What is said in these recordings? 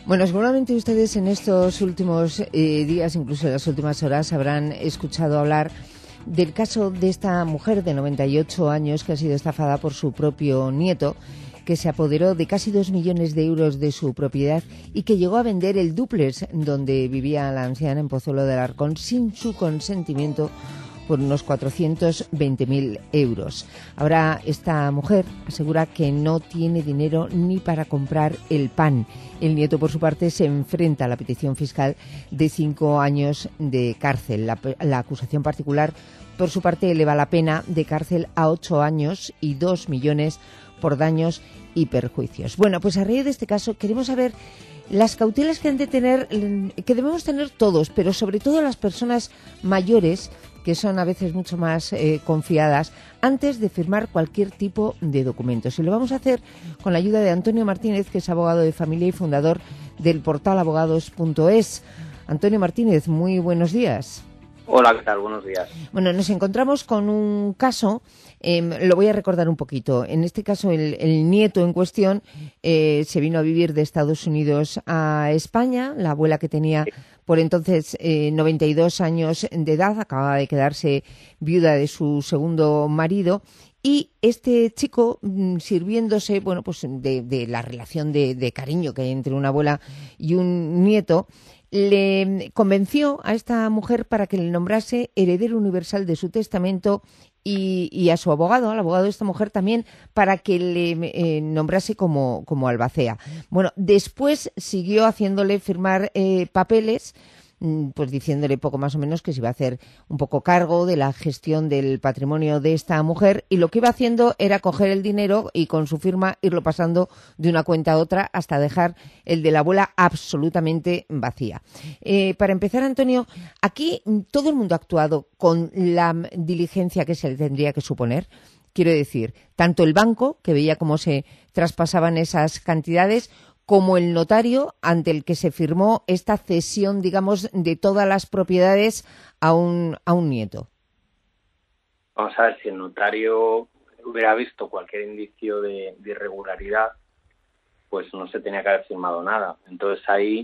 Bueno, seguramente ustedes en estos últimos días, incluso en las últimas horas, habrán escuchado hablar del caso de esta mujer de 98 años que ha sido estafada por su propio nieto, que se apoderó de casi 2 millones de euros de su propiedad y que llegó a vender el dúplex donde vivía la anciana en Pozuelo de Alarcón sin su consentimiento por unos 420.000 euros. Ahora esta mujer asegura que no tiene dinero ni para comprar el pan. El nieto, por su parte, se enfrenta a la petición fiscal de 5 años de cárcel. La acusación particular, por su parte, eleva la pena de cárcel a 8 años y 2 millones por daños y perjuicios. Bueno, pues a raíz de este caso queremos saber las cautelas que han de tener, que debemos tener todos, pero sobre todo las personas mayores, que son a veces mucho más confiadas, antes de firmar cualquier tipo de documentos. Y lo vamos a hacer con la ayuda de Antonio Martínez, que es abogado de familia y fundador del portal abogados.es. Antonio Martínez, muy buenos días. Hola, ¿qué tal? Buenos días. Bueno, nos encontramos con un caso, lo voy a recordar un poquito. En este caso, el nieto en cuestión se vino a vivir de Estados Unidos a España. La abuela, que tenía por entonces 92 años de edad, acababa de quedarse viuda de su segundo marido. Y este chico, sirviéndose, bueno, pues de la relación de cariño que hay entre una abuela y un nieto, le convenció a esta mujer para que le nombrase heredero universal de su testamento y a su abogado, al abogado de esta mujer también, para que le nombrase como albacea. Bueno, después siguió haciéndole firmar papeles, pues diciéndole poco más o menos que se iba a hacer un poco cargo de la gestión del patrimonio de esta mujer, y lo que iba haciendo era coger el dinero y con su firma irlo pasando de una cuenta a otra hasta dejar el de la abuela absolutamente vacía. Para empezar, Antonio, aquí todo el mundo ha actuado con la diligencia que se le tendría que suponer. Quiero decir, tanto el banco, que veía cómo se traspasaban esas cantidades, como el notario ante el que se firmó esta cesión, digamos, de todas las propiedades a un nieto. Vamos a ver, si el notario hubiera visto cualquier indicio de irregularidad, pues no se tenía que haber firmado nada. Entonces ahí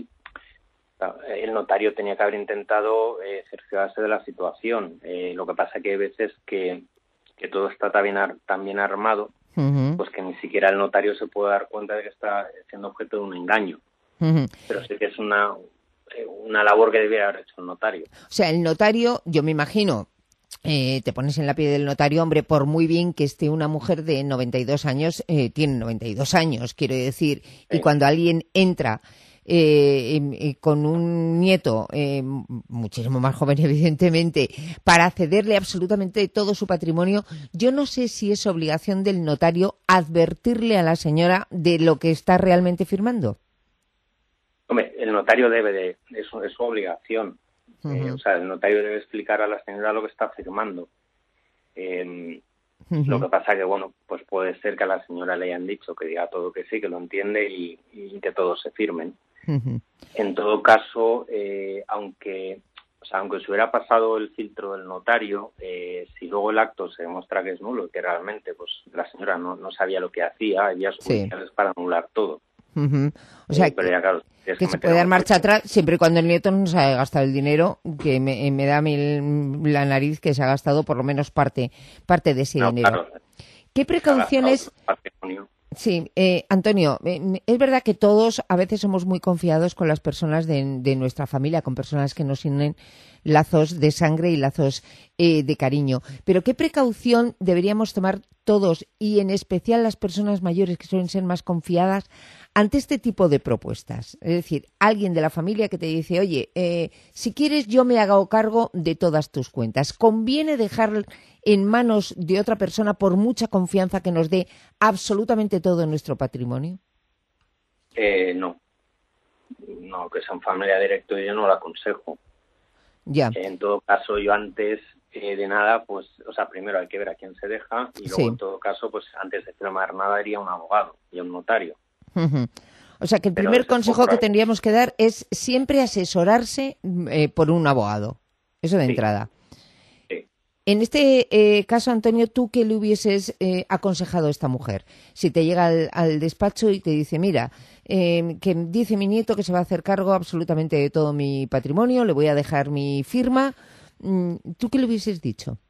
el notario tenía que haber intentado cerciorarse de la situación. Lo que pasa que hay veces que todo está tan bien armado, pues que ni siquiera el notario se puede dar cuenta de que está siendo objeto de un engaño. Pero sí que es una labor que debiera haber hecho el notario. O sea, el notario, yo me imagino, te pones en la piel del notario, hombre, por muy bien que esté una mujer de 92 años, tiene 92 años, quiero decir, sí. Y cuando alguien entra con un nieto muchísimo más joven, evidentemente, para cederle absolutamente todo su patrimonio, yo no sé si es obligación del notario advertirle a la señora de lo que está realmente firmando. Hombre, el notario es su obligación. O sea, el notario debe explicar a la señora lo que está firmando. Lo que pasa que, bueno, pues puede ser que a la señora le hayan dicho que diga todo que sí, que lo entiende y que todos se firmen. En todo caso, aunque se hubiera pasado el filtro del notario, si luego el acto se demuestra que es nulo y que realmente pues la señora no sabía lo que hacía, había judiciales para anular todo. O sea, pero ya, claro, que se puede dar marcha atrás siempre y cuando el nieto no se haya gastado el dinero, que me da a mí la nariz que se ha gastado por lo menos parte de ese dinero. Claro, ¿Qué precauciones? Sí, Antonio, es verdad que todos a veces somos muy confiados con las personas de nuestra familia, con personas que nos unen lazos de sangre y lazos de cariño. Pero ¿qué precaución deberíamos tomar todos, y en especial las personas mayores que suelen ser más confiadas, ante este tipo de propuestas? Es decir, alguien de la familia que te dice, oye, si quieres yo me hago cargo de todas tus cuentas. ¿Conviene dejar en manos de otra persona, por mucha confianza que nos dé, absolutamente todo nuestro patrimonio? No, que sea un familiar directo yo no lo aconsejo. Ya. En todo caso, yo antes de nada, pues, o sea, primero hay que ver a quién se deja y luego en todo caso, pues antes de firmar nada iría un abogado y un notario. O sea, que el primer consejo que tendríamos que dar es siempre asesorarse por un abogado. Eso de entrada. Sí. En este caso, Antonio, ¿tú qué le hubieses aconsejado a esta mujer? Si te llega al despacho y te dice, mira, que dice mi nieto que se va a hacer cargo absolutamente de todo mi patrimonio, le voy a dejar mi firma, ¿tú qué le hubieses dicho?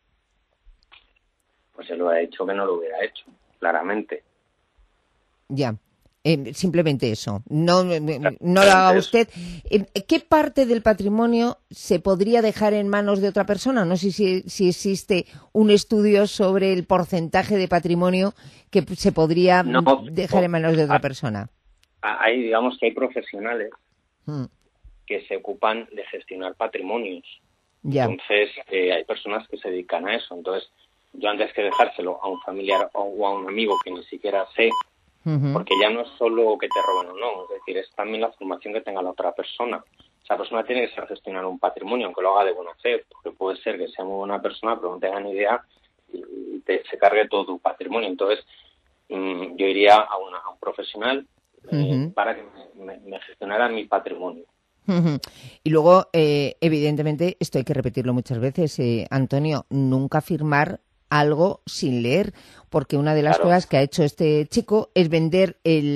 Pues se lo ha hecho que no lo hubiera hecho, claramente. Ya. Simplemente eso. No lo haga usted. ¿Qué parte del patrimonio se podría dejar en manos de otra persona? No sé si existe un estudio sobre el porcentaje de patrimonio que se podría dejar en manos de otra persona. Digamos que hay profesionales que se ocupan de gestionar patrimonios. Ya. Entonces, hay personas que se dedican a eso. Entonces, yo antes que dejárselo a un familiar o a un amigo que ni siquiera sé, porque ya no es solo que te roben o no, es decir, es también la formación que tenga la otra persona. Esa persona tiene que saber gestionar un patrimonio, aunque lo haga de buena fe, porque puede ser que sea muy buena persona, pero no tenga ni idea y se cargue todo tu patrimonio. Entonces, yo iría a un profesional para que me gestionara mi patrimonio. Y luego, evidentemente, esto hay que repetirlo muchas veces, Antonio, nunca firmar algo sin leer, porque una de las cosas que ha hecho este chico es vender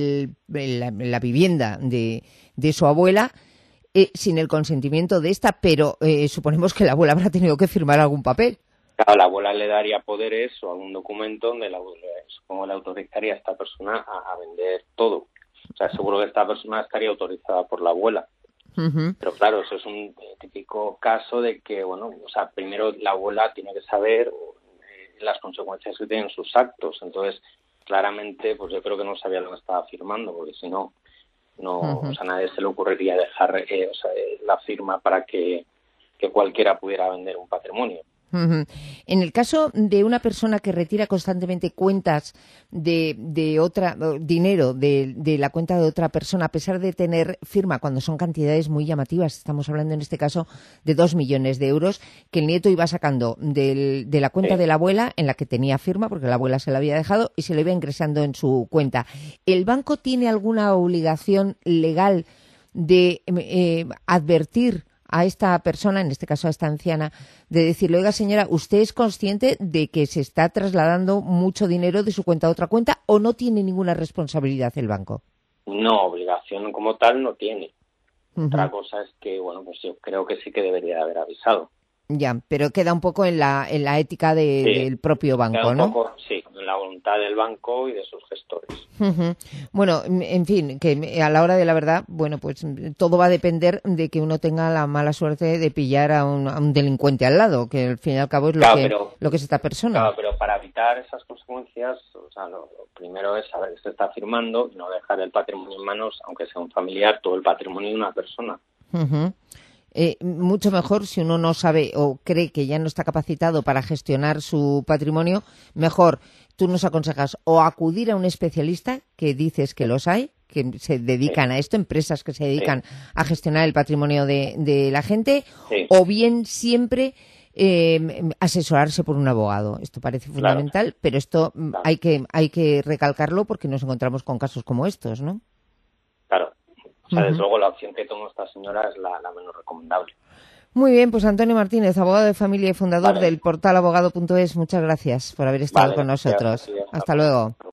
la vivienda de su abuela sin el consentimiento de esta, pero suponemos que la abuela habrá tenido que firmar algún papel. Claro, la abuela le daría poderes o algún documento donde supongo le autorizaría a esta persona a vender todo. O sea, seguro que esta persona estaría autorizada por la abuela. Pero claro, eso es un típico caso de que, primero la abuela tiene que saber las consecuencias que tienen sus actos. Entonces, claramente, pues yo creo que no sabía lo que estaba firmando, porque si no, a nadie se le ocurriría dejar la firma para que cualquiera pudiera vender un patrimonio. En el caso de una persona que retira constantemente cuentas de otra, dinero de la cuenta de otra persona, a pesar de tener firma, cuando son cantidades muy llamativas, estamos hablando en este caso de 2 millones de euros, que el nieto iba sacando de la cuenta de la abuela, en la que tenía firma, porque la abuela se la había dejado, y se lo iba ingresando en su cuenta. ¿El banco tiene alguna obligación legal de advertir a esta persona, en este caso a esta anciana, de decirle, oiga señora, ¿usted es consciente de que se está trasladando mucho dinero de su cuenta a otra cuenta o no tiene ninguna responsabilidad el banco? No, obligación como tal no tiene. Otra cosa es que, pues yo creo que sí que debería haber avisado. Ya, pero queda un poco en la ética del propio banco, queda ¿no? Un poco, sí, en la voluntad del banco y de sus gestores. Bueno, en fin, que a la hora de la verdad, pues todo va a depender de que uno tenga la mala suerte de pillar a un delincuente al lado, que al fin y al cabo es lo que es esta persona. Claro, pero para evitar esas consecuencias, lo primero es saber que se está firmando y no dejar el patrimonio en manos, aunque sea un familiar, todo el patrimonio de una persona. Mucho mejor si uno no sabe o cree que ya no está capacitado para gestionar su patrimonio, mejor tú nos aconsejas o acudir a un especialista, que dices que los hay, que se dedican a esto, empresas que se dedican a gestionar el patrimonio de la gente, o bien siempre asesorarse por un abogado. Esto parece fundamental, pero esto hay que recalcarlo porque nos encontramos con casos como estos, ¿no? Claro. Desde luego la opción que tomó esta señora es la menos recomendable. Muy bien, pues Antonio Martínez, abogado de familia y fundador del portal abogado.es, muchas gracias por haber estado con nosotros. Hasta luego.